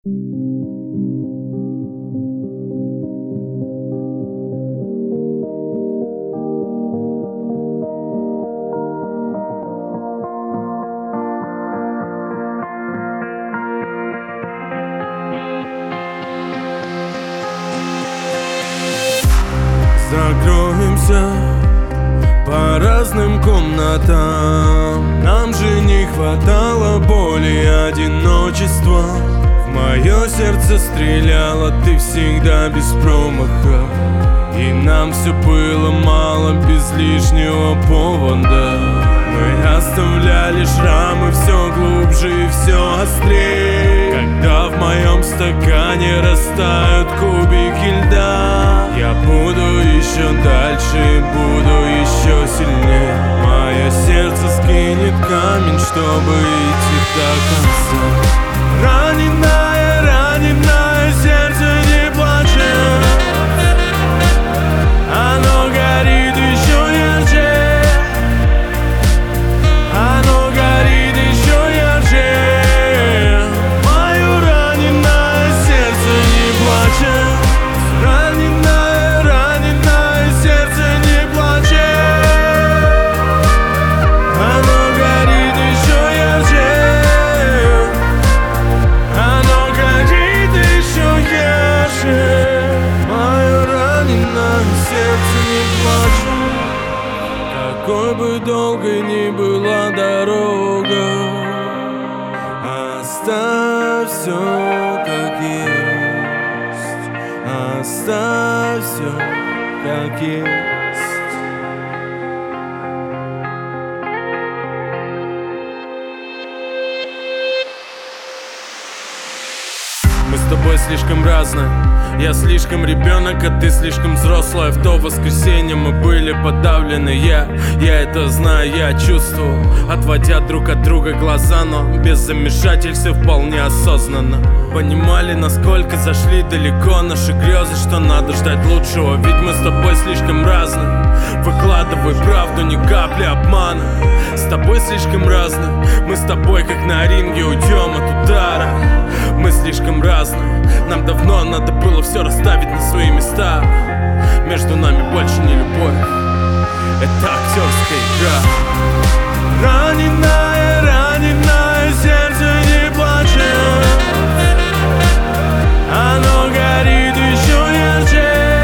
Закроемся по разным комнатам. Нам же не хватало боли и одиночества. В мое сердце стреляла ты всегда без промаха, и нам все было мало без лишнего повода. Мы оставляли шрамы все глубже и все острее. Когда в моем стакане растают кубики льда, я буду еще дальше, буду еще сильнее. Мое сердце скинет камень, чтобы идти до конца. Раненое, раненое сердце не плачет, оно горит еще ярче, оно горит еще ярче. Мое раненое сердце не плачет, раненое, раненое сердце не плачет, оно горит еще ярче, оно горит еще ярче. Мое раненое сердце не плачет. Какой бы долгой ни была дорога, оставь все как есть, оставь все как есть. Мы с тобой слишком разные. Я слишком ребенок, а ты слишком взрослая. В то воскресенье мы были подавлены. Я это знаю, я чувствовал, отводя друг от друга глаза, но без замешательств и вполне осознанно. Понимали, насколько зашли далеко наши грезы, что надо ждать лучшего, ведь мы с тобой слишком разные. Выкладывай правду, ни капли обмана. С тобой слишком разные. Мы с тобой как на ринге уйдем от удара. Мы слишком разные. Нам давно надо было все расставить на свои места. Между нами больше не любовь, это актерская игра. Раненое, раненое сердце не плачет, оно горит еще ярче,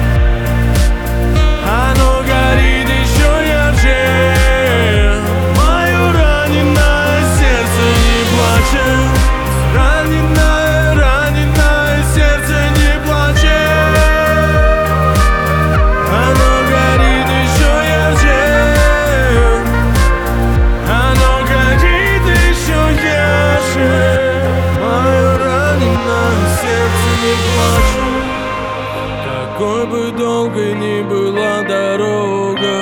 оно горит еще ярче. Мое раненое сердце не плачет, раненое, раненое сердце не плачет, оно горит еще ярче, оно горит еще ярче. Мое раненое сердце не плачет. Какой бы долгой ни была дорога,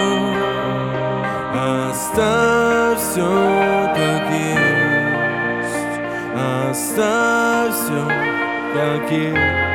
оставь все как есть, оставь все как есть.